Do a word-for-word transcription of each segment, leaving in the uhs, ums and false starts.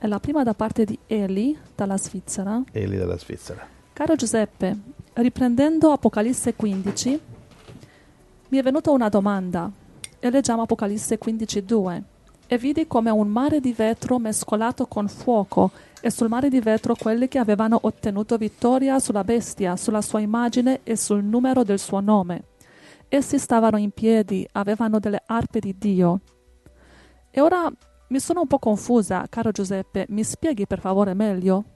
è la prima da parte di Eli, dalla Svizzera. Eli dalla Svizzera. Caro Giuseppe, riprendendo Apocalisse quindici, mi è venuta una domanda. E leggiamo Apocalisse quindici due. E vidi come un mare di vetro mescolato con fuoco, e sul mare di vetro quelli che avevano ottenuto vittoria sulla bestia, sulla sua immagine e sul numero del suo nome. Essi stavano in piedi, avevano delle arpe di Dio. E ora mi sono un po' confusa, caro Giuseppe, mi spieghi per favore meglio?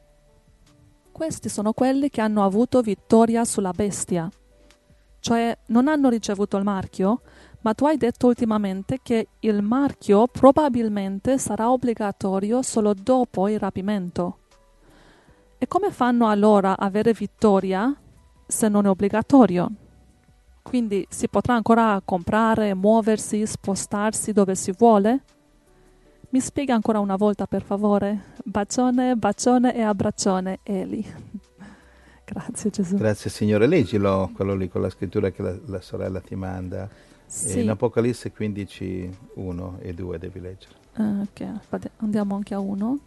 Questi sono quelli che hanno avuto vittoria sulla bestia, cioè non hanno ricevuto il marchio, ma tu hai detto ultimamente che il marchio probabilmente sarà obbligatorio solo dopo il rapimento. E come fanno allora a avere vittoria se non è obbligatorio? Quindi si potrà ancora comprare, muoversi, spostarsi dove si vuole? Mi spiega ancora una volta, per favore? Bacione, bacione e abbraccione, Eli. Grazie, Gesù. Grazie, Signore. Leggilo, quello lì con la scrittura che la, la sorella ti manda. Sì. In Apocalisse quindici, uno e due devi leggere. Uh, ok, andiamo anche a uno.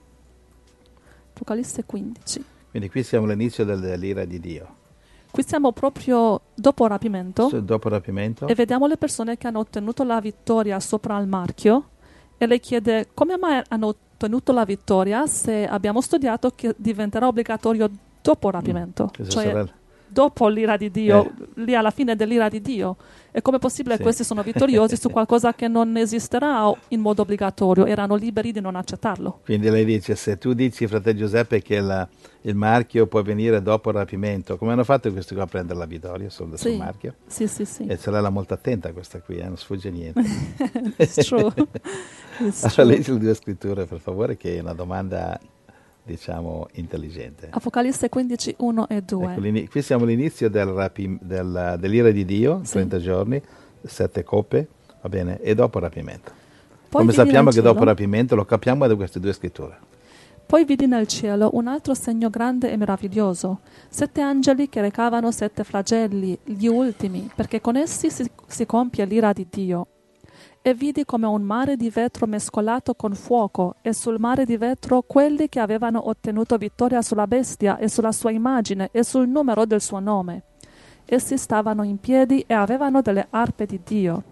Apocalisse quindici. Quindi qui siamo all'inizio del, dell'ira di Dio. Qui siamo proprio dopo il rapimento. So, dopo il rapimento. E vediamo le persone che hanno ottenuto la vittoria sopra il marchio. E lei chiede come mai hanno ottenuto la vittoria se abbiamo studiato che diventerà obbligatorio dopo il rapimento. Mm, cioè sorella? Dopo l'ira di Dio, eh. lì alla fine dell'ira di Dio. E come è possibile sì. che questi sono vittoriosi su qualcosa che non esisterà in modo obbligatorio? Erano liberi di non accettarlo. Quindi lei dice, se tu dici, fratello Giuseppe, che la, il marchio può venire dopo il rapimento, come hanno fatto questi qua a prendere la vittoria sul, sì. sul marchio? Sì, sì, sì. E sorella molto attenta a questa qui, eh? Non sfugge niente. It's true. It's allora true. leggi le due scritture, per favore, che è una domanda, diciamo, intelligente. Apocalisse quindici, uno e due. Ecco, qui siamo all'inizio del rapi, del, dell'ira di Dio, sì. trenta giorni, sette coppe, va bene, e dopo il rapimento. Poi Come sappiamo che cielo, dopo il rapimento lo capiamo da queste due scritture. Poi vidi nel cielo un altro segno grande e meraviglioso, sette angeli che recavano sette flagelli, gli ultimi, perché con essi si, si compie l'ira di Dio. E vidi come un mare di vetro mescolato con fuoco, e sul mare di vetro quelli che avevano ottenuto vittoria sulla bestia e sulla sua immagine e sul numero del suo nome. Essi stavano in piedi e avevano delle arpe di Dio.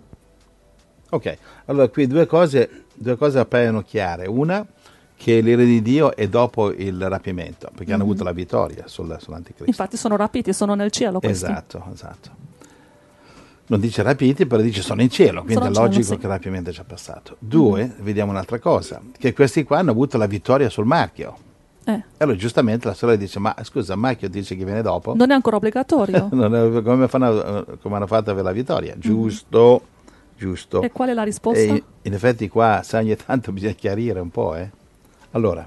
Ok, allora qui due cose, due cose appaiono chiare. Una, che l'ira di Dio è dopo il rapimento, perché mm-hmm. hanno avuto la vittoria sul, sull'anticristo. Infatti sono rapiti, sono nel cielo questi. Esatto, esatto. Non dice rapiti, però dice sono in cielo, quindi sono è logico cielo, sì. che il rapimento è già passato. Due, mm-hmm. vediamo un'altra cosa, che questi qua hanno avuto la vittoria sul marchio. Eh. Allora giustamente la sorella dice, ma scusa, il marchio dice che viene dopo. Non è ancora obbligatorio. non è, come, fanno, come hanno fatto per la vittoria? Giusto, mm-hmm. giusto. E qual è la risposta? E in effetti qua, sa, ogni tanto bisogna chiarire un po', eh. Allora,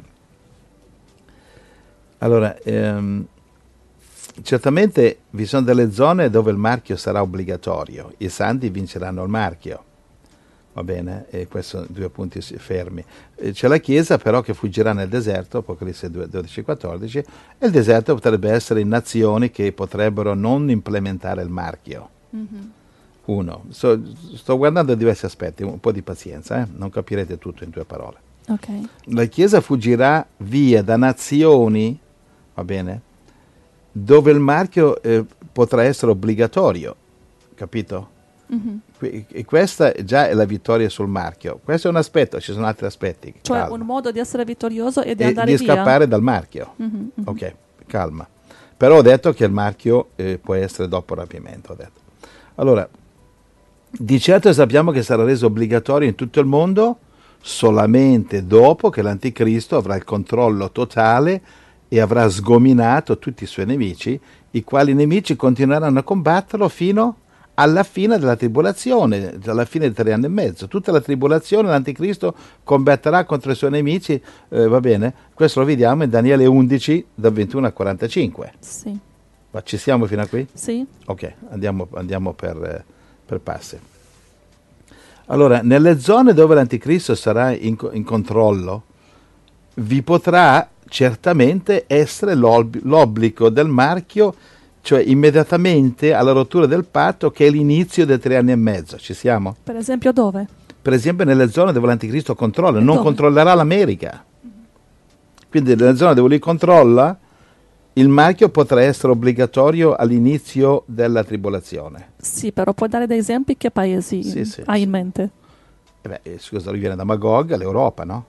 allora ehm, certamente vi sono delle zone dove il marchio sarà obbligatorio, i santi vinceranno il marchio, va bene? E questi sono due punti fermi. E c'è la Chiesa però che fuggirà nel deserto, Apocalisse dodici quattordici, e il deserto potrebbe essere in nazioni che potrebbero non implementare il marchio. Mm-hmm. Uno, so, sto guardando diversi aspetti, un po' di pazienza, eh? Non capirete tutto in due parole. Okay. La Chiesa fuggirà via da nazioni, va bene, dove il marchio eh, potrà essere obbligatorio, capito? Mm-hmm. E questa già è la vittoria sul marchio. Questo è un aspetto, ci sono altri aspetti. Cioè calma. Un modo di essere vittorioso e di e andare di via. Di scappare dal marchio. Mm-hmm, mm-hmm. Ok, calma. Però ho detto che il marchio eh, può essere dopo il rapimento. Ho detto. Allora, di certo sappiamo che sarà reso obbligatorio in tutto il mondo solamente dopo che l'anticristo avrà il controllo totale e avrà sgominato tutti i suoi nemici, i quali nemici continueranno a combatterlo fino alla fine della tribolazione, alla fine di tre anni e mezzo. Tutta la tribolazione l'anticristo combatterà contro i suoi nemici, eh, va bene? Questo lo vediamo in Daniele undici, da ventuno a quarantacinque. Sì. Ma ci siamo fino a qui? Sì. Ok, andiamo, andiamo per, per passi. Allora, nelle zone dove l'anticristo sarà in, in controllo, vi potrà certamente essere l'ob- l'obbligo del marchio, cioè immediatamente alla rottura del patto, che è l'inizio dei tre anni e mezzo. Ci siamo? Per esempio dove? Per esempio nelle zone dove l'anticristo controlla, E non dove? controllerà l'America. Quindi nella zona dove lui controlla, il marchio potrà essere obbligatorio all'inizio della tribolazione. Sì, però puoi dare dei esempi? Che paesi Sì, sì, hai sì. in mente? Eh beh, scusa, lui viene da Magog, l'Europa, no?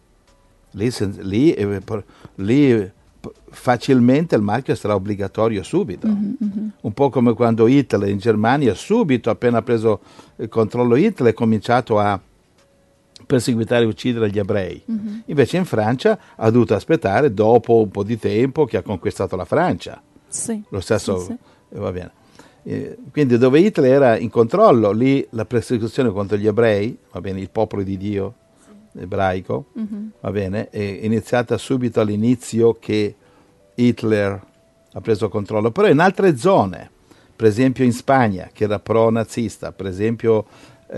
Lì, lì, eh, lì facilmente il marchio sarà obbligatorio subito. Mm-hmm, mm-hmm. Un po' come quando Hitler in Germania, subito, appena preso il controllo Hitler, è cominciato a perseguitare e uccidere gli ebrei. Mm-hmm. Invece in Francia ha dovuto aspettare dopo un po' di tempo che ha conquistato la Francia. Sì. Lo stesso, sì, sì. Eh, va bene. Eh, quindi dove Hitler era in controllo, lì la persecuzione contro gli ebrei, va bene, il popolo di Dio, sì. ebraico, mm-hmm. va bene, è iniziata subito all'inizio che Hitler ha preso controllo, però in altre zone, per esempio in Spagna, che era pro-nazista, per esempio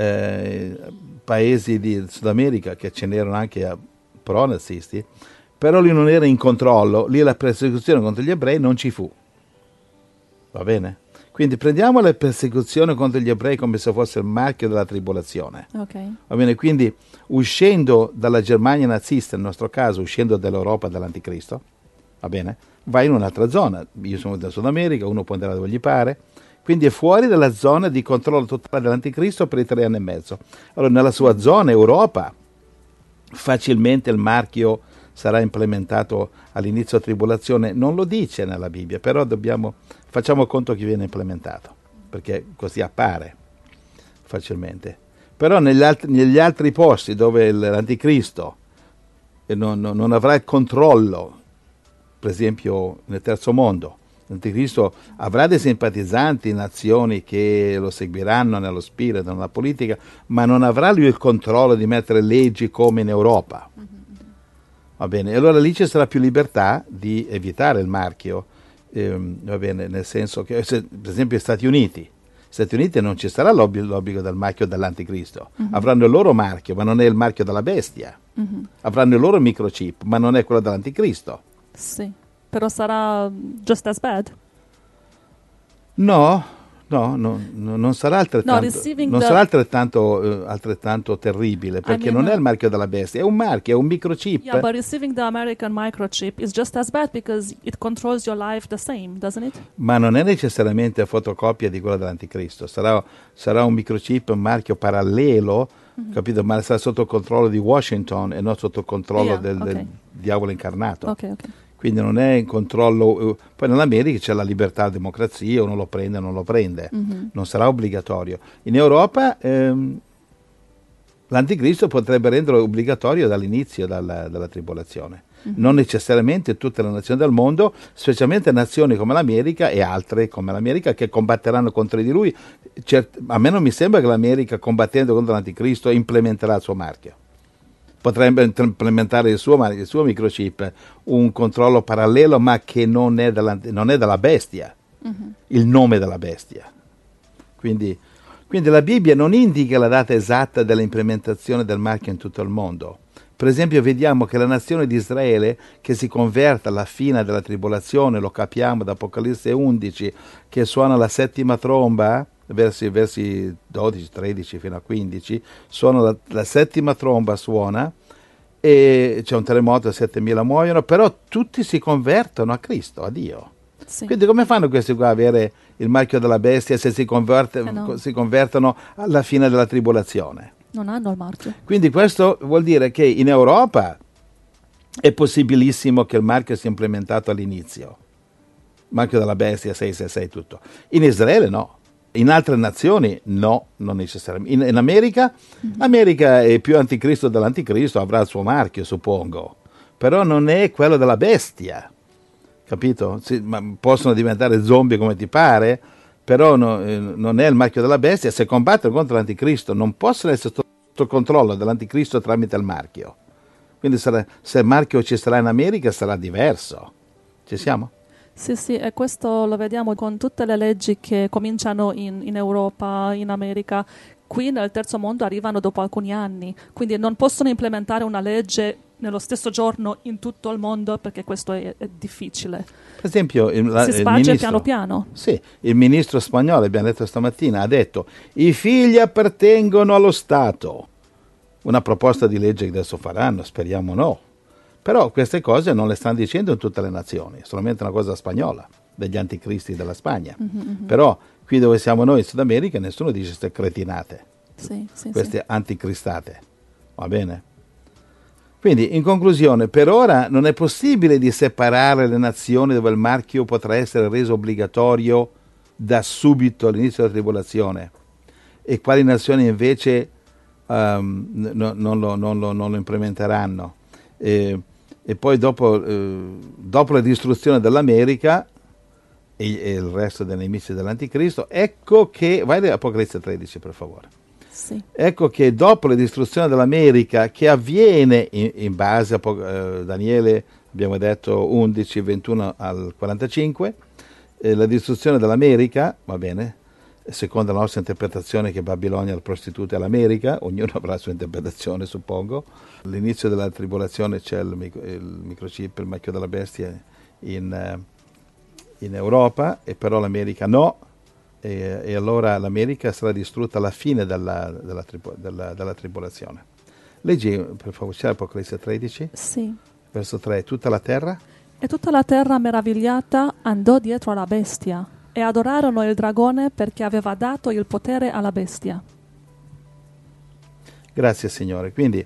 eh, paesi di Sud America, che ce n'erano anche pro-nazisti, però lì non era in controllo, lì la persecuzione contro gli ebrei non ci fu, va bene? Quindi prendiamo la persecuzione contro gli ebrei come se fosse il marchio della tribolazione. Okay. Va bene? Quindi uscendo dalla Germania nazista, nel nostro caso, uscendo dall'Europa dall'Anticristo, va bene? Vai in un'altra zona. Io sono del Sud America, uno può andare dove gli pare. Quindi è fuori dalla zona di controllo totale dell'Anticristo per i tre anni e mezzo. Allora nella sua zona Europa facilmente il marchio sarà implementato all'inizio della tribolazione, non lo dice nella Bibbia, però dobbiamo, facciamo conto che viene implementato, perché così appare facilmente. Però negli altri, negli altri posti dove l'Anticristo non, non, non avrà il controllo, per esempio nel terzo mondo, l'Anticristo avrà dei simpatizzanti, nazioni che lo seguiranno nello spirito, nella politica, ma non avrà lui il controllo di mettere leggi come in Europa. Va bene, e allora lì ci sarà più libertà di evitare il marchio, ehm, va bene, nel senso che, se, per esempio, gli Stati Uniti, gli Stati Uniti non ci sarà l'obb- l'obbligo del marchio dell'Anticristo, uh-huh. avranno il loro marchio, ma non è il marchio della bestia, uh-huh. avranno il loro microchip, ma non è quello dell'Anticristo. Sì, però sarà just as bad? No, no, no, no non sarà altrettanto, no, non the... sarà altrettanto, uh, altrettanto terribile, perché I mean, non è il marchio della bestia, è un marchio, è un microchip. Yeah, but receiving the American microchip is just as bad because it controls your life the same, doesn't it? Ma non è necessariamente fotocopia di quello dell'Anticristo, sarà, sarà un microchip, un marchio parallelo, mm-hmm. capito? Ma sarà sotto il controllo di Washington e non sotto il controllo yeah, del, okay. del diavolo incarnato. Ok, ok. Quindi non è in controllo, poi nell'America c'è la libertà, la democrazia, uno lo prende o non lo prende, mm-hmm. non sarà obbligatorio. In Europa ehm, l'Anticristo potrebbe renderlo obbligatorio dall'inizio dalla, dalla tribolazione, mm-hmm. non necessariamente tutte le nazioni del mondo, specialmente nazioni come l'America e altre come l'America che combatteranno contro di lui. Cert- a me non mi sembra che l'America, combattendo contro l'Anticristo, implementerà il suo marchio. Potrebbe implementare il suo, il suo microchip, un controllo parallelo, ma che non è della, non è della bestia, uh-huh. il nome della bestia. Quindi, quindi la Bibbia non indica la data esatta dell'implementazione del marchio in tutto il mondo. Per esempio vediamo che la nazione di Israele che si converte alla fine della tribolazione, lo capiamo da Apocalisse undici, che suona la settima tromba, versi, versi dodici, tredici fino a quindici, suona la, la settima tromba suona e c'è un terremoto e settemila muoiono, però tutti si convertono a Cristo, a Dio. Sì. Quindi come fanno questi qua a avere il marchio della bestia se si, converte, eh no. si convertono alla fine della tribolazione? Non hanno il marchio. Quindi questo vuol dire che in Europa è possibilissimo che il marchio sia implementato all'inizio, marchio della bestia sei sei sei tutto. In Israele no. In altre nazioni no, non necessariamente. In, in America, mm-hmm. America è più anticristo dell'anticristo, avrà il suo marchio, suppongo. Però non è quello della bestia, capito? Si, ma possono diventare zombie come ti pare, però no, eh, non è il marchio della bestia. Se combattono contro l'anticristo non possono essere sotto, sotto il controllo dell'anticristo tramite il marchio. Quindi sarà, se il marchio ci sarà in America sarà diverso. Ci siamo? Sì, sì, e questo lo vediamo con tutte le leggi che cominciano in, in Europa, in America. Qui nel terzo mondo arrivano dopo alcuni anni, quindi non possono implementare una legge nello stesso giorno in tutto il mondo perché questo è, è difficile. Per esempio, il, la, si il sparge ministro, piano piano. Sì, il ministro spagnolo, abbiamo detto stamattina, ha detto i figli appartengono allo Stato. Una proposta di legge che adesso faranno, speriamo no. Però queste cose non le stanno dicendo in tutte le nazioni, è solamente una cosa spagnola, degli anticristi della Spagna. Mm-hmm. Però qui dove siamo noi in Sud America nessuno dice queste cretinate, sì, sì, queste sì. anticristate, va bene? Quindi in conclusione, per ora non è possibile di separare le nazioni dove il marchio potrà essere reso obbligatorio da subito all'inizio della tribolazione e quali nazioni invece um, no, non, lo, non, lo, non lo implementeranno. E, e poi dopo, eh, dopo la distruzione dell'America e, e il resto dei nemici dell'Anticristo, ecco che, vai all'Apocalisse tredici per favore, sì. Ecco che dopo la distruzione dell'America, che avviene in, in base a eh, Daniele, abbiamo detto undici, ventuno al quarantacinque, eh, la distruzione dell'America, va bene, secondo la nostra interpretazione che Babilonia, la prostituta è l'America, ognuno avrà la sua interpretazione suppongo. All'inizio della tribolazione c'è il, micro, il microchip, il marchio della bestia in, in Europa, e però l'America no, e, e allora l'America sarà distrutta alla fine della, della, della, della tribolazione. Leggi per favore, c'è Apocalisse tredici? Sì. Verso tre, tutta la terra? E tutta la terra meravigliata andò dietro alla bestia, e adorarono il dragone perché aveva dato il potere alla bestia. Grazie Signore. Quindi,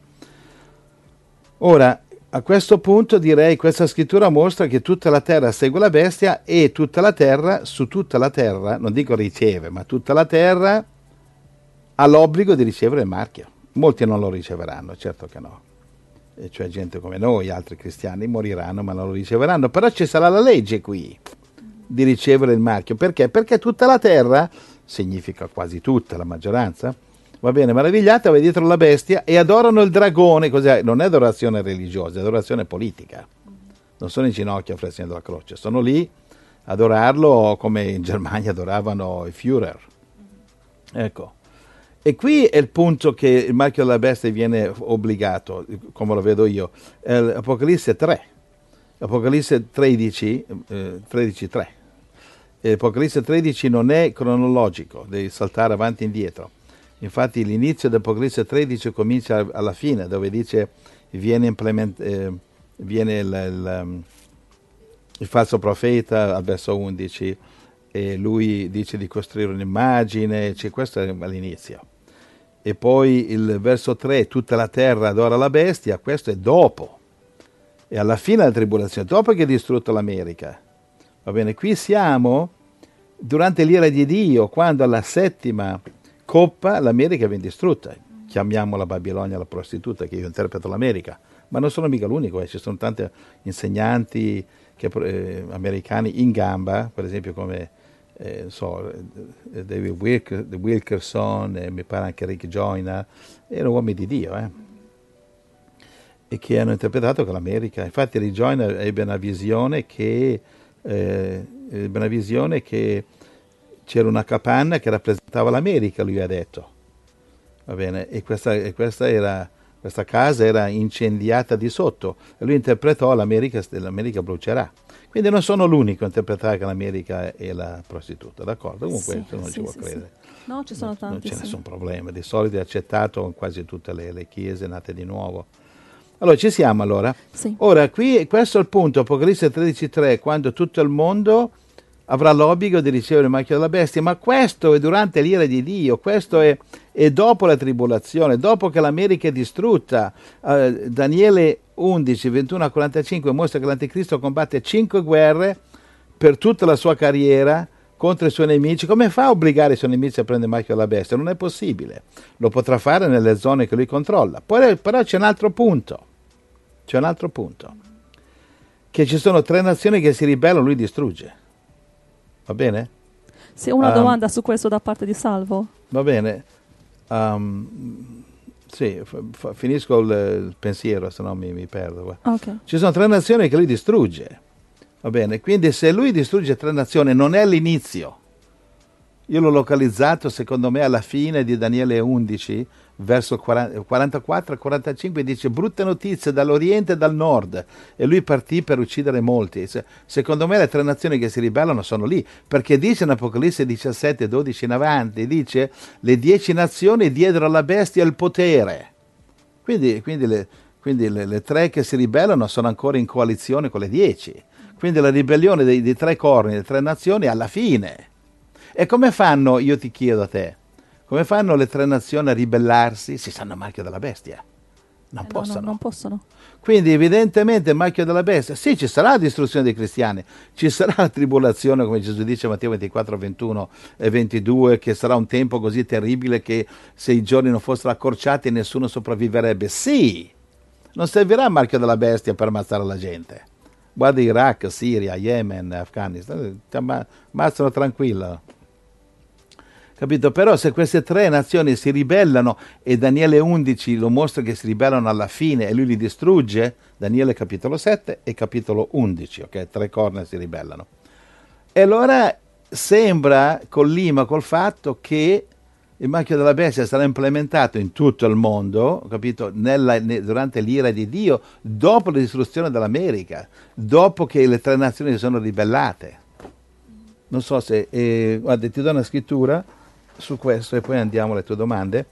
ora, a questo punto direi questa scrittura mostra che tutta la terra segue la bestia e tutta la terra, su tutta la terra, non dico riceve, ma tutta la terra ha l'obbligo di ricevere il marchio. Molti non lo riceveranno, certo che no. E cioè gente come noi, altri cristiani, moriranno ma non lo riceveranno. Però ci sarà la legge qui di ricevere il marchio. Perché? Perché tutta la terra, significa quasi tutta, la maggioranza, va bene, meravigliata, va dietro la bestia e adorano il dragone. Cos'è? Non è adorazione religiosa, è adorazione politica. Non sono in ginocchio offrendo la croce, sono lì a adorarlo come in Germania adoravano i Führer. Ecco. E qui è il punto che il marchio della bestia viene obbligato, come lo vedo io. È Apocalisse tre. Apocalisse tredici, eh, tredici tre. Apocalisse tredici non è cronologico, devi saltare avanti e indietro. Infatti l'inizio di Apocalisse tredici comincia alla fine, dove dice viene, implement- eh, viene il, il, il falso profeta al verso undici e lui dice di costruire un'immagine, cioè, questo è all'inizio. E poi il verso tre, tutta la terra adora la bestia, questo è dopo. E alla fine della tribolazione, dopo che è distrutto l'America. Va bene, qui siamo durante l'ira di Dio, quando alla settima coppa l'America viene distrutta. Chiamiamola Babilonia la prostituta, che io interpreto l'America, ma non sono mica l'unico, eh. Ci sono tanti insegnanti che, eh, americani in gamba, per esempio come eh, so, David Wilker, Wilkerson, e mi pare anche Rick Joyner, erano uomini di Dio, eh. E che hanno interpretato che l'America, infatti Rick Joyner ebbe una visione che eh, ebbe una visione che c'era una capanna che rappresentava l'America, lui ha detto, va bene, e questa, e questa, era, questa casa era incendiata di sotto, e lui interpretò l'America, l'America brucerà. Quindi non sono l'unico a interpretare che l'America è la prostituta, d'accordo? Comunque sì, non sì, ci vuole sì, credere. Sì. No, ci sono tanti. Non c'è sì. nessun problema, di solito è accettato in quasi tutte le, le chiese nate di nuovo. Allora, ci siamo allora? Sì. Ora, qui, questo è il punto, Apocalisse tredici tre, quando tutto il mondo avrà l'obbligo di ricevere il marchio della bestia, ma questo è durante l'ira di Dio, questo è, è dopo la tribolazione, dopo che l'America è distrutta. Uh, Daniele undici, ventuno a quarantacinque mostra che l'Anticristo combatte cinque guerre per tutta la sua carriera contro i suoi nemici. Come fa a obbligare i suoi nemici a prendere il marchio della bestia? Non è possibile. Lo potrà fare nelle zone che lui controlla. Poi, però c'è un altro punto. C'è un altro punto. Che ci sono tre nazioni che si ribellano, lui distrugge. Va bene? Sì, una um, domanda su questo da parte di Salvo. Va bene. Um, sì, f- f- finisco il, il pensiero, se no mi, mi perdo. Okay. Ci sono tre nazioni che lui distrugge. Va bene? Quindi se lui distrugge tre nazioni non è all'inizio. Io l'ho localizzato secondo me alla fine di Daniele undici, verso quarantaquattro quarantacinque, dice brutte notizie dall'oriente e dal nord, e lui partì per uccidere molti. Secondo me le tre nazioni che si ribellano sono lì, perché dice in Apocalisse diciassette dodici in avanti, dice le dieci nazioni diedero alla bestia il potere. Quindi, quindi le, Quindi le, le tre che si ribellano sono ancora in coalizione con le dieci. Quindi la ribellione dei, dei tre corni, delle tre nazioni, alla fine. E come fanno, io ti chiedo a te, come fanno le tre nazioni a ribellarsi? Si sanno il marchio della bestia. Non Eh, no, possono. no, non possono. Quindi evidentemente il marchio della bestia, sì, ci sarà la distruzione dei cristiani, ci sarà la tribolazione, come Gesù dice a Matteo ventiquattro, ventuno e ventidue, che sarà un tempo così terribile che se i giorni non fossero accorciati nessuno sopravviverebbe. Sì, non servirà il marchio della bestia per ammazzare la gente. Guarda Iraq, Siria, Yemen, Afghanistan, ti ammazzano tranquillo. Capito? Però se queste tre nazioni si ribellano, e Daniele undici lo mostra che si ribellano alla fine e lui li distrugge, Daniele capitolo sette e capitolo undici, ok? Tre corna si ribellano. E allora sembra, collima col fatto che il marchio della bestia sarà implementato in tutto il mondo, capito? Nella, ne, durante l'ira di Dio, dopo la distruzione dell'America, dopo che le tre nazioni si sono ribellate. Non so se... Eh, guarda, ti do una scrittura su questo e poi andiamo alle tue domande.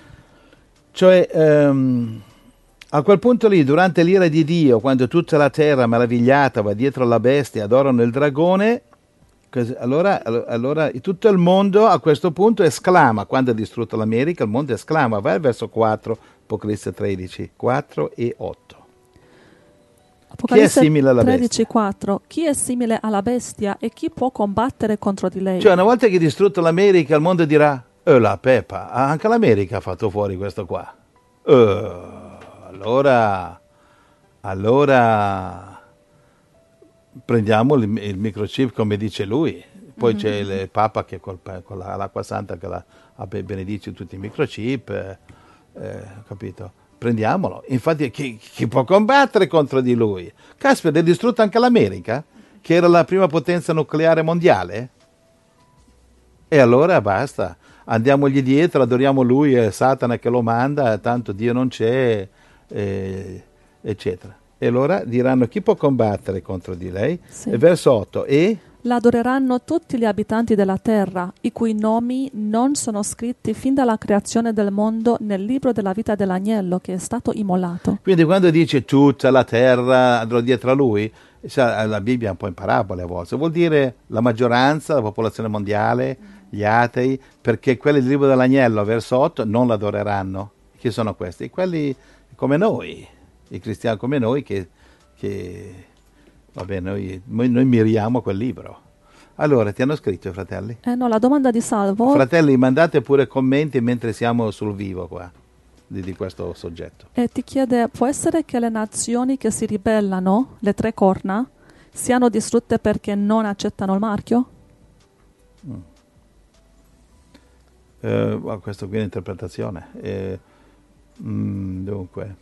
Cioè, ehm, a quel punto lì, durante l'ira di Dio, quando tutta la terra meravigliata va dietro alla bestia, adorano il dragone, allora, allora tutto il mondo a questo punto esclama, quando ha distrutto l'America, il mondo esclama, vai al verso quattro, Apocalisse tredici, quattro e otto. Apocalisse chi è simile alla tredici, bestia? quattro. Chi è simile alla bestia e chi può combattere contro di lei? Cioè, una volta che hai distrutto l'America, il mondo dirà, eh la Peppa, anche l'America ha fatto fuori questo qua. Eh, allora, allora prendiamo il, il microchip come dice lui. Poi mm-hmm. c'è il Papa che col, con la, l'acqua santa che la, benedice tutti i microchip, eh, eh, capito? Prendiamolo. Infatti chi, chi può combattere contro di lui? Caspita, è distrutta anche l'America, che era la prima potenza nucleare mondiale? E allora basta, andiamogli dietro, adoriamo lui, è Satana che lo manda, tanto Dio non c'è, eh, eccetera. E allora diranno chi può combattere contro di lei? Sì. E verso otto, e... La adoreranno tutti gli abitanti della terra, i cui nomi non sono scritti fin dalla creazione del mondo nel libro della vita dell'agnello che è stato immolato. Quindi quando dice tutta la terra andrò dietro a lui, la Bibbia è un po' in parabole a volte, vuol dire la maggioranza, la popolazione mondiale, gli atei, perché quelli del libro dell'agnello, verso otto, non l'adoreranno. Chi sono questi? Quelli come noi, i cristiani come noi che... che Vabbè, noi, noi, noi miriamo quel libro. Allora, ti hanno scritto i fratelli? Eh no, la domanda di Salvo... Fratelli, mandate pure commenti mentre siamo sul vivo qua, di, di questo soggetto. E ti chiede, può essere che le nazioni che si ribellano, le tre corna, siano distrutte perché non accettano il marchio? Mm. Eh, questo qui è un'interpretazione. Eh, mm, dunque...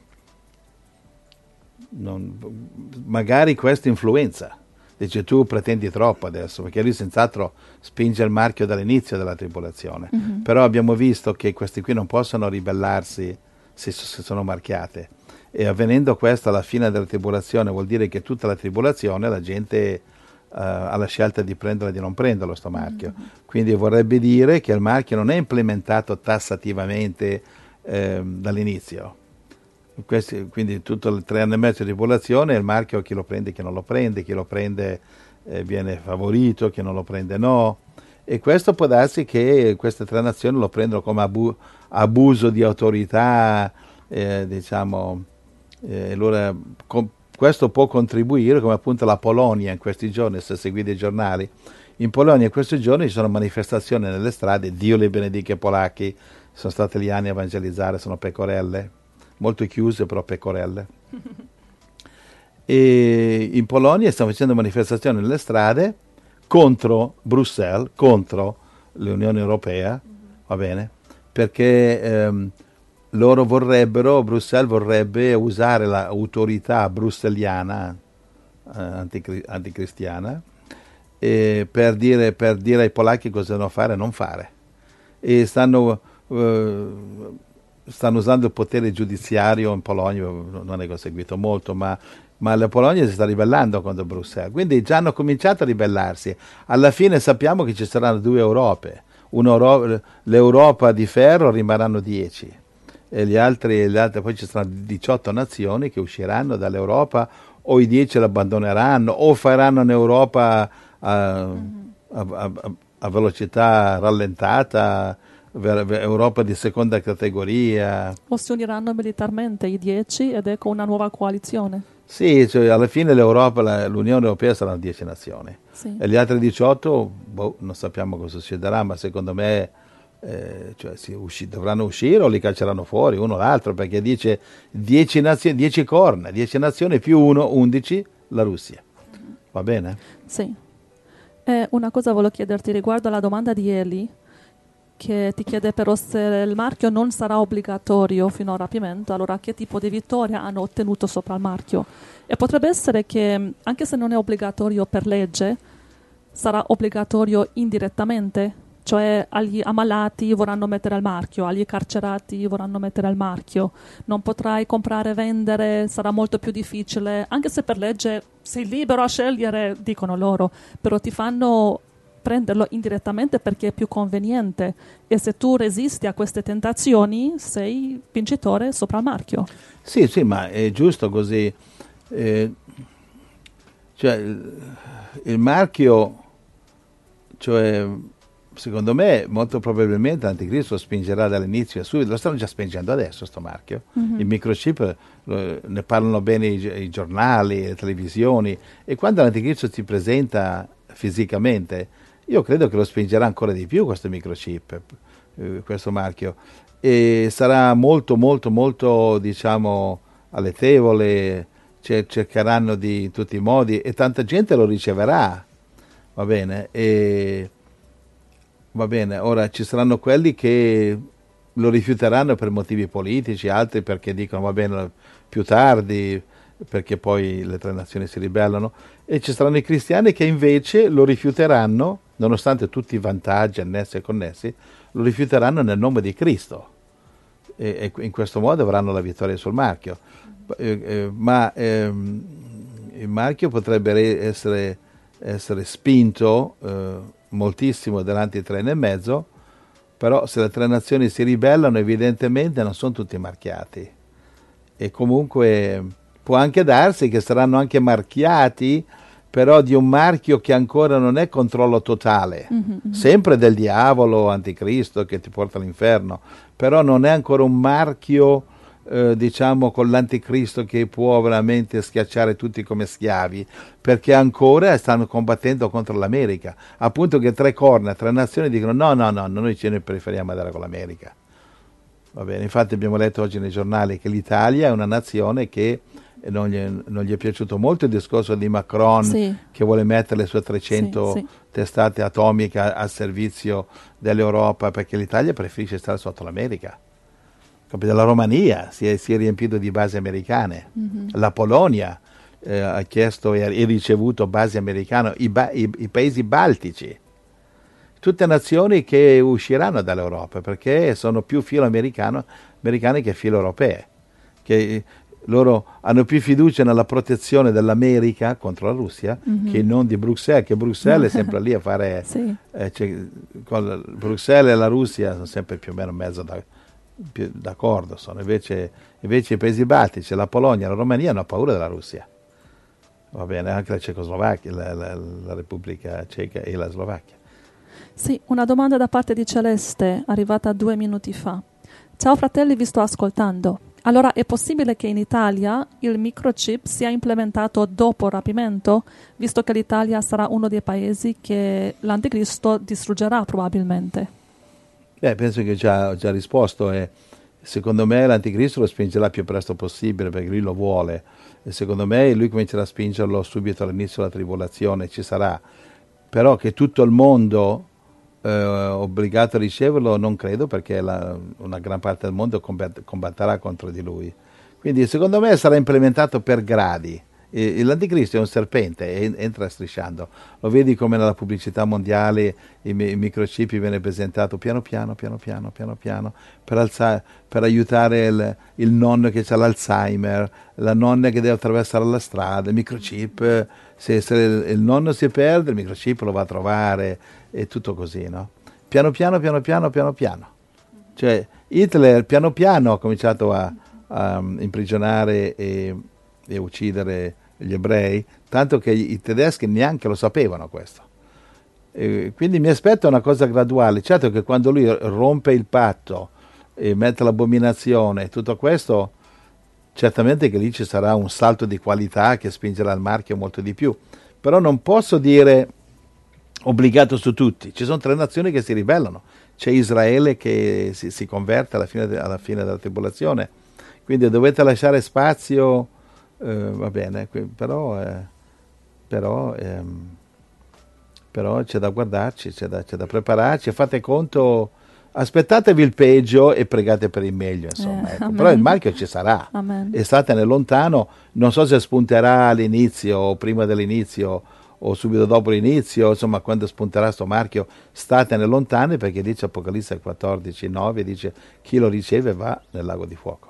Non, magari questa influenza, dice tu pretendi troppo adesso, perché lui senz'altro spinge il marchio dall'inizio della tribolazione, mm-hmm. però abbiamo visto che questi qui non possono ribellarsi se, se sono marchiate, e avvenendo questo alla fine della tribolazione vuol dire che tutta la tribolazione la gente uh, ha la scelta di prenderlo e di non prenderlo sto marchio, mm-hmm. quindi vorrebbe dire che il marchio non è implementato tassativamente eh, dall'inizio. Questi, quindi tutto il tre anni e mezzo di tribolazione, il marchio chi lo prende e chi non lo prende, chi lo prende eh, viene favorito, chi non lo prende no, e questo può darsi che queste tre nazioni lo prendono come abu- abuso di autorità, eh, diciamo, eh, allora com- questo può contribuire, come appunto la Polonia in questi giorni, se seguite i giornali, in Polonia in questi giorni ci sono manifestazioni nelle strade, Dio li benedica i polacchi, sono stati gli anni a evangelizzare, sono pecorelle, molto chiuse però pecorelle. E in Polonia stanno facendo manifestazioni nelle strade contro Bruxelles, contro l'Unione Europea, va bene? Perché ehm, loro vorrebbero, Bruxelles vorrebbe usare l'autorità brusselliana, eh, anticri- anticristiana, eh, per, dire, per dire ai polacchi cosa devono fare e non fare. E stanno... Eh, stanno usando il potere giudiziario in Polonia, non è che ho seguito molto, ma, ma la Polonia si sta ribellando contro Bruxelles, quindi già hanno cominciato a ribellarsi. Alla fine sappiamo che ci saranno due Europe, Un'Europa, l'Europa di ferro rimarranno dieci, e gli altri, gli altri, poi ci saranno diciotto nazioni che usciranno dall'Europa, o i dieci l'abbandoneranno, o faranno un'Europa a, mm-hmm. a, a, a velocità rallentata, Europa di seconda categoria. O si uniranno militarmente i dieci ed ecco una nuova coalizione. Sì, cioè alla fine l'Europa, la, l'Unione Europea saranno dieci nazioni. Sì. E gli altri diciotto, boh, non sappiamo cosa succederà, ma secondo me eh, cioè, si usci- dovranno uscire o li cacceranno fuori uno o l'altro, perché dice dieci nazioni, dieci corna, dieci nazioni più uno, undici, la Russia. Va bene? Sì. E una cosa volevo chiederti riguardo alla domanda di Eli, che ti chiede però se il marchio non sarà obbligatorio fino al rapimento, allora che tipo di vittoria hanno ottenuto sopra il marchio? E potrebbe essere che, anche se non è obbligatorio per legge, sarà obbligatorio indirettamente, cioè agli ammalati vorranno mettere il marchio, agli carcerati vorranno mettere il marchio, non potrai comprare e vendere, sarà molto più difficile, anche se per legge sei libero a scegliere, dicono loro, però ti fanno prenderlo indirettamente perché è più conveniente, e se tu resisti a queste tentazioni sei vincitore sopra il marchio. Sì, sì, ma è giusto così. Eh, cioè il, il marchio, cioè secondo me molto probabilmente l'anticristo spingerà dall'inizio a subito, lo stanno già spingendo adesso sto marchio, mm-hmm. il microchip lo, ne parlano bene i, i giornali, le televisioni, e quando l'anticristo si presenta fisicamente io credo che lo spingerà ancora di più questo microchip, eh, questo marchio, e sarà molto molto molto diciamo alettevole, cioè, cercheranno di in tutti i modi, e tanta gente lo riceverà, va bene, e va bene, ora ci saranno quelli che lo rifiuteranno per motivi politici, altri perché dicono va bene più tardi, perché poi le tre nazioni si ribellano, e ci saranno i cristiani che invece lo rifiuteranno, nonostante tutti i vantaggi annessi e connessi, lo rifiuteranno nel nome di Cristo, e, e in questo modo avranno la vittoria sul marchio. Eh, eh, ma ehm, il marchio potrebbe essere, essere spinto eh, moltissimo davanti ai tre e mezzo, però se le tre nazioni si ribellano evidentemente non sono tutti marchiati, e comunque può anche darsi che saranno anche marchiati, però di un marchio che ancora non è controllo totale, mm-hmm. sempre del diavolo, anticristo che ti porta all'inferno, però non è ancora un marchio eh, diciamo con l'anticristo che può veramente schiacciare tutti come schiavi, perché ancora stanno combattendo contro l'America, appunto che tre corna, tre nazioni dicono no, no, no, noi ce ne preferiamo andare con l'America. Va bene, infatti abbiamo letto oggi nei giornali che l'Italia è una nazione che non gli, è, non gli è piaciuto molto il discorso di Macron, sì. che vuole mettere le sue trecento sì, sì. testate atomiche a, a servizio dell'Europa, perché l'Italia preferisce stare sotto l'America. Capite? La Romania si è, si è riempito di basi americane, mm-hmm. la Polonia eh, ha chiesto e ha ricevuto basi americane, i, ba, i, i paesi baltici, tutte nazioni che usciranno dall'Europa perché sono più filo americano, americane che filo europee, che loro hanno più fiducia nella protezione dell'America contro la Russia, mm-hmm. che non di Bruxelles, che Bruxelles è sempre lì a fare sì. eh, cioè, con Bruxelles e la Russia sono sempre più o meno mezzo da, più, d'accordo sono. Invece, invece i paesi baltici, la Polonia, la Romania hanno paura della Russia, va bene, anche la Cecoslovacchia, la, la, la Repubblica Ceca e la Slovacchia. Sì, una domanda da parte di Celeste, arrivata due minuti fa. Ciao fratelli, vi sto ascoltando. Allora, è possibile che in Italia il microchip sia implementato dopo il rapimento, visto che l'Italia sarà uno dei paesi che l'anticristo distruggerà probabilmente? Beh, penso che già ho già risposto. E secondo me l'anticristo lo spingerà più presto possibile, perché lui lo vuole. E secondo me lui comincerà a spingerlo subito all'inizio della tribolazione, ci sarà. Però che tutto il mondo eh, obbligato a riceverlo non credo, perché la, una gran parte del mondo combat- combatterà contro di lui. Quindi secondo me sarà implementato per gradi. E, l'anticristo è un serpente e entra strisciando, lo vedi come nella pubblicità mondiale i, i microchip viene presentato piano piano piano piano piano piano per, alzare, per aiutare il, il nonno che ha l'Alzheimer, la nonna che deve attraversare la strada, il microchip, se, se il, il nonno si perde il microchip lo va a trovare, e tutto così, no? Piano piano piano piano piano piano Cioè, Hitler piano piano ha cominciato a, a imprigionare e, e uccidere gli ebrei, tanto che i tedeschi neanche lo sapevano questo. E quindi mi aspetto una cosa graduale. Certo che quando lui rompe il patto e mette l'abominazione e tutto questo, certamente che lì ci sarà un salto di qualità che spingerà il marchio molto di più. Però non posso dire obbligato su tutti. Ci sono tre nazioni che si ribellano. C'è Israele che si, si converte alla fine, de, alla fine della tribolazione. Quindi dovete lasciare spazio, eh, va bene, però, eh, però, ehm, però c'è da guardarci, c'è da, c'è da prepararci. Fate conto, aspettatevi il peggio e pregate per il meglio, insomma. Eh, ecco. Però il marchio ci sarà. Amen. E statene lontano, non so se spunterà all'inizio o prima dell'inizio o subito dopo l'inizio, insomma quando spunterà sto marchio, statene lontani, perché dice Apocalisse quattordici nove, dice chi lo riceve va nel lago di fuoco.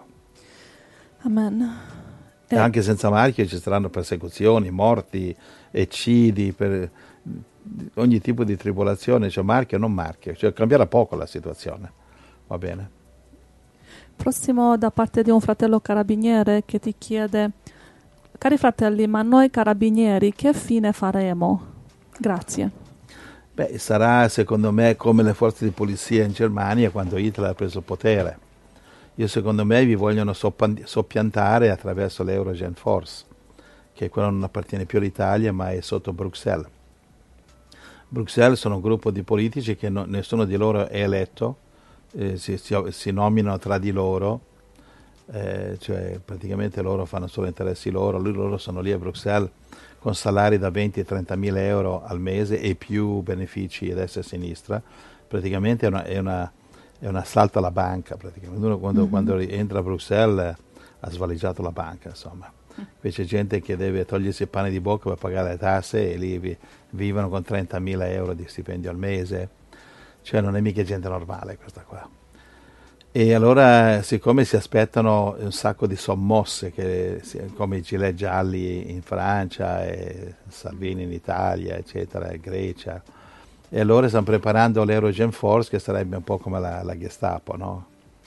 Amen. E anche senza marchio ci saranno persecuzioni, morti, eccidi, per ogni tipo di tribolazione, cioè marchio o non marchio, cioè cambierà poco la situazione, va bene? Prossimo da parte di un fratello carabiniere che ti chiede: cari fratelli, ma noi carabinieri che fine faremo? Grazie. Beh, sarà secondo me come le forze di polizia in Germania quando Hitler ha preso il potere. Io secondo me vi vogliono soppiantare attraverso l'Eurogen Force, che quello non appartiene più all'Italia ma è sotto Bruxelles. Bruxelles sono un gruppo di politici che non, nessuno di loro è eletto, eh, si, si, si nominano tra di loro, eh, cioè praticamente loro fanno solo interessi loro, loro sono lì a Bruxelles con salari da venti a trenta mila euro al mese e più benefici a destra e a sinistra. Praticamente è una, è una, è un assalto alla banca, praticamente. Uno quando, mm-hmm. quando entra a Bruxelles ha svaligiato la banca, insomma. Qui c'è gente che deve togliersi il pane di bocca per pagare le tasse e lì vi, vivono con trentamila euro di stipendio al mese, cioè non è mica gente normale questa qua. E allora, siccome si aspettano un sacco di sommosse, che, come i gilet gialli in Francia, e Salvini in Italia, eccetera, e Grecia, e allora stanno preparando l'Eurogen Force, che sarebbe un po' come la, la Gestapo, no?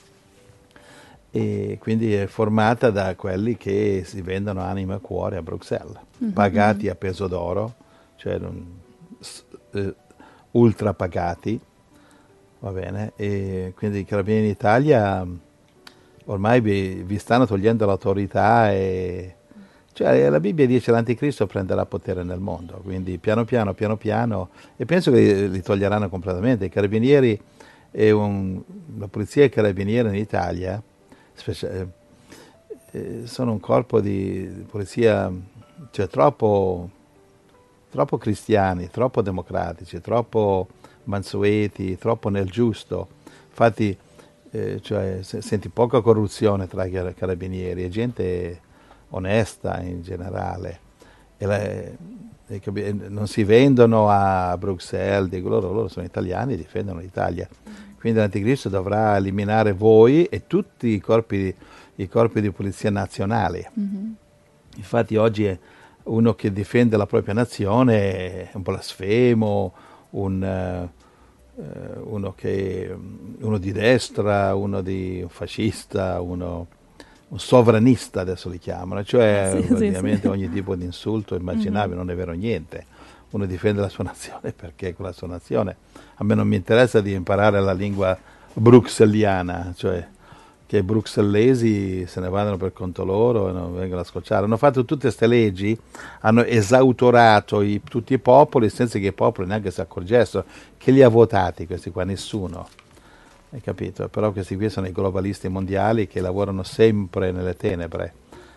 E quindi è formata da quelli che si vendono anima e cuore a Bruxelles, mm-hmm. pagati a peso d'oro, cioè non, eh, ultra pagati. Va bene, e quindi i carabinieri in Italia ormai vi, vi stanno togliendo l'autorità, e cioè la Bibbia dice che l'anticristo prenderà potere nel mondo, quindi piano piano, piano piano, e penso che li, li toglieranno completamente. I carabinieri e un, la polizia e i carabinieri in Italia specie, eh, sono un corpo di polizia, cioè troppo, troppo cristiani, troppo democratici, troppo mansueti, troppo nel giusto. Infatti eh, cioè, se, senti poca corruzione tra i carabinieri, è gente onesta in generale, e la, e non si vendono a Bruxelles, dico, loro, loro sono italiani e difendono l'Italia. Quindi l'anticristo dovrà eliminare voi e tutti i corpi, i corpi di polizia nazionali. Mm-hmm. Infatti oggi è uno che difende la propria nazione è un blasfemo, un, uh, uno, che, uno di destra, uno di un fascista, uno, un sovranista adesso li chiamano, cioè sì, praticamente sì, sì. ogni tipo di insulto immaginabile, mm-hmm. non è vero niente. Uno difende la sua nazione perché con la sua nazione. A me non mi interessa di imparare la lingua bruxelliana, cioè che i bruxellesi se ne vadano per conto loro e non vengono a scocciare. Hanno fatto tutte queste leggi, hanno esautorato i, tutti i popoli senza che i popoli neanche si accorgessero. Che li ha votati questi qua? Nessuno. Hai capito? Però questi qui sono i globalisti mondiali che lavorano sempre nelle tenebre.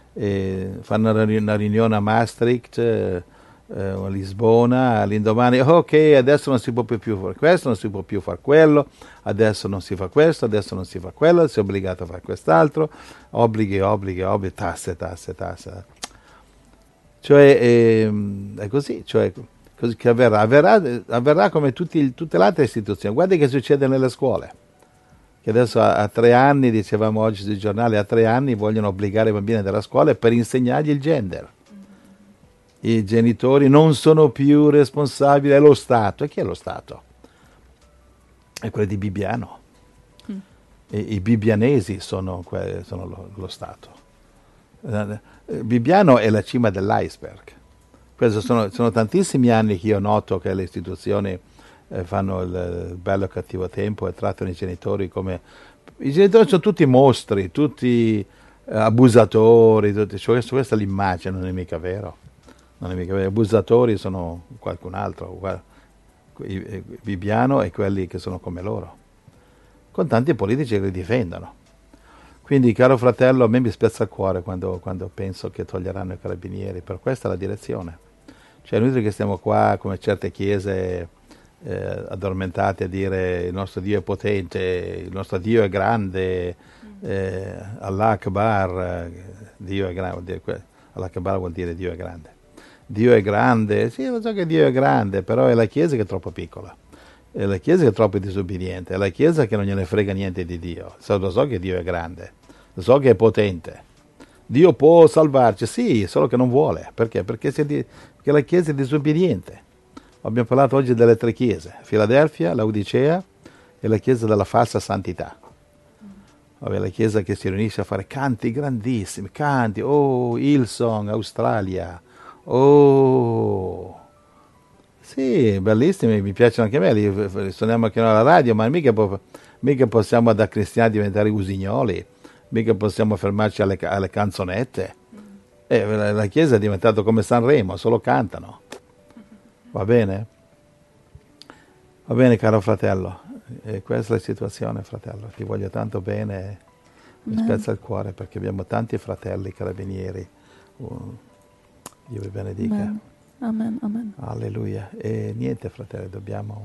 E fanno una riunione a Maastricht, eh, a Lisbona, all'indomani, ok, adesso non si può più fare questo, non si può più fare quello, adesso non si fa questo, adesso non si fa quello, si è obbligato a fare quest'altro, obblighi, obblighi, obblighi, tasse, tasse, tasse. Cioè è, è così, cioè così che avverrà, avverrà, avverrà come tutti, tutte le altre istituzioni. Guardi che succede nelle scuole, che adesso a, a tre anni, dicevamo oggi sui giornali, a tre anni vogliono obbligare i bambini della scuola per insegnargli il gender. I genitori non sono più responsabili, è lo Stato. E chi è lo Stato? È quello di Bibbiano. Mm. I, i bibbianesi sono, que- sono lo, lo Stato. Eh, Bibbiano è la cima dell'iceberg. Questo sono, sono tantissimi anni che io noto che le istituzioni eh, fanno il, il bello e cattivo tempo e trattano i genitori come... I genitori sono tutti mostri, tutti eh, abusatori, tutti, cioè, questa, questa è l'immagine, non è mica vero. Non è mica vero. Gli abusatori sono qualcun altro, Bibbiano e quelli che sono come loro, con tanti politici che li difendono. Quindi, caro fratello, a me mi spezza il cuore quando, quando penso che toglieranno i carabinieri, per questa è la direzione. Cioè, noi che stiamo qua come certe chiese eh, addormentate a dire il nostro Dio è potente, il nostro Dio è grande, eh, Allah Akbar, Dio è grande, Allah Akbar vuol dire Dio è grande. Dio è grande, sì, lo so che Dio è grande, però è la Chiesa che è troppo piccola, è la Chiesa che è troppo disobbediente, è la Chiesa che non gliene frega niente di Dio. Lo so che Dio è grande, lo so che è potente, Dio può salvarci, sì, solo che non vuole. Perché? Perché, si è di, perché la Chiesa è disobbediente. Abbiamo parlato oggi delle tre chiese, Filadelfia, Laodicea e la Chiesa della falsa santità. Vabbè, la Chiesa che si riunisce a fare canti grandissimi, canti, oh, Hillsong, Australia, oh, sì, bellissimi, mi piacciono anche a me, li, li suoniamo anche noi alla radio, ma mica, mica possiamo da cristiani diventare usignoli, mica possiamo fermarci alle, alle canzonette. Eh, la, la Chiesa è diventata come Sanremo, solo cantano. Va bene? Va bene, caro fratello, e questa è la situazione, fratello, ti voglio tanto bene, mi Amen. spezza il cuore perché abbiamo tanti fratelli carabinieri. Uh, Dio vi benedica. Amen. Amen, amen. Alleluia. E niente, fratelli, dobbiamo,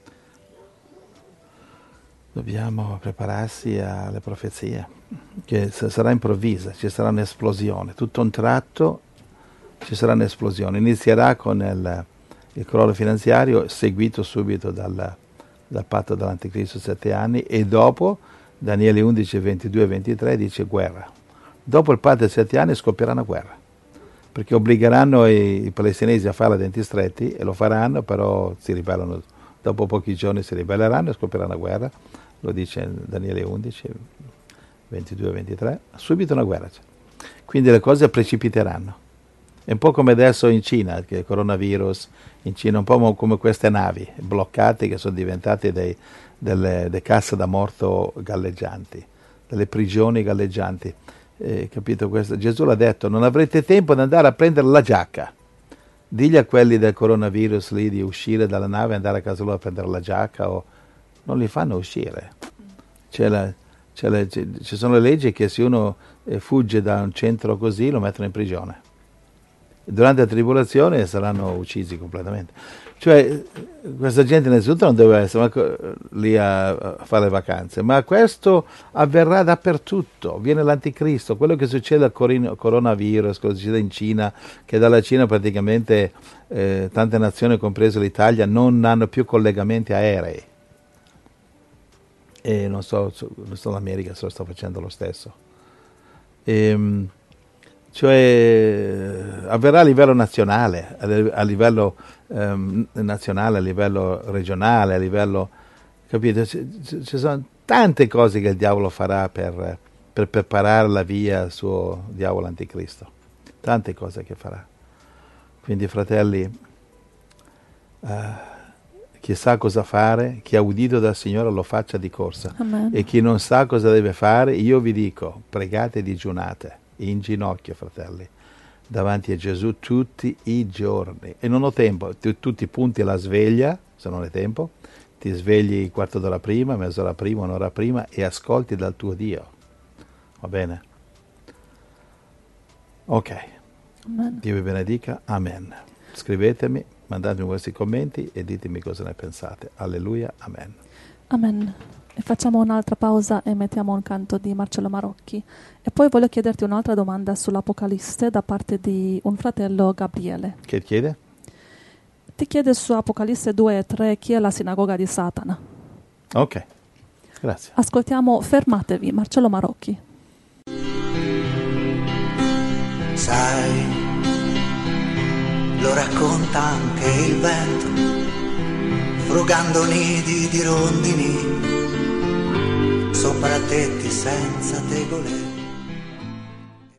dobbiamo prepararsi alle profezie, che sarà improvvisa, ci sarà un'esplosione. Tutto un tratto ci sarà un'esplosione. Inizierà con il, il crollo finanziario, seguito subito dal, dal patto dell'Anticristo sette anni, e dopo, Daniele undici, ventidue e ventitré dice guerra. Dopo il patto dei sette anni scoppierà una guerra, perché obbligheranno i, i palestinesi a fare a denti stretti, e lo faranno, però si ribellano, dopo pochi giorni si ribelleranno e scoppierà una guerra, lo dice Daniele undici, ventidue e ventitré, subito una guerra. Quindi le cose precipiteranno. È un po' come adesso in Cina, che il coronavirus, in Cina, un po' come queste navi bloccate che sono diventate dei, delle, delle casse da morto galleggianti, delle prigioni galleggianti. Eh, capito questo? Gesù l'ha detto, non avrete tempo di andare a prendere la giacca. Digli a quelli del coronavirus lì di uscire dalla nave e andare a casa loro a prendere la giacca, o non li fanno uscire. C'è la, c'è la, c'è, ci sono le leggi che se uno eh, fugge da un centro così lo mettono in prigione. Durante la tribolazione saranno uccisi completamente. Cioè, questa gente innanzitutto non deve essere lì a, a fare le vacanze, ma questo avverrà dappertutto. Viene l'anticristo, quello che succede al coronavirus, quello che succede in Cina, che dalla Cina praticamente eh, tante nazioni, comprese l'Italia, non hanno più collegamenti aerei. E non so, non so l'America se lo sta facendo lo stesso. E, cioè avverrà a livello nazionale, a livello um, nazionale, a livello regionale, a livello, capite? Ci, ci sono tante cose che il diavolo farà per, per preparare la via al suo diavolo anticristo, tante cose che farà. Quindi, fratelli, uh, chi sa cosa fare, chi ha udito dal Signore lo faccia di corsa. Amen. E chi non sa cosa deve fare, io vi dico, pregate e digiunate in ginocchio, fratelli, davanti a Gesù tutti i giorni. E non ho tempo, tu, tu ti punti alla sveglia, se non hai tempo, ti svegli quarto d'ora prima, mezz'ora prima, un'ora prima, e ascolti dal tuo Dio. Va bene? Ok. Amen. Dio vi benedica. Amen. Scrivetemi, mandatemi i vostri commenti e ditemi cosa ne pensate. Alleluia. Amen. Amen. E facciamo un'altra pausa e mettiamo un canto di Marcello Marocchi. E poi voglio chiederti un'altra domanda sull'Apocalisse da parte di un fratello, Gabriele. Che chiede? Ti chiede su Apocalisse due e tre chi è la sinagoga di Satana. Ok, grazie. Ascoltiamo Fermatevi, Marcello Marocchi. Sai, lo racconta anche il vento, frugando nidi di rondini sopra tetti senza tegole.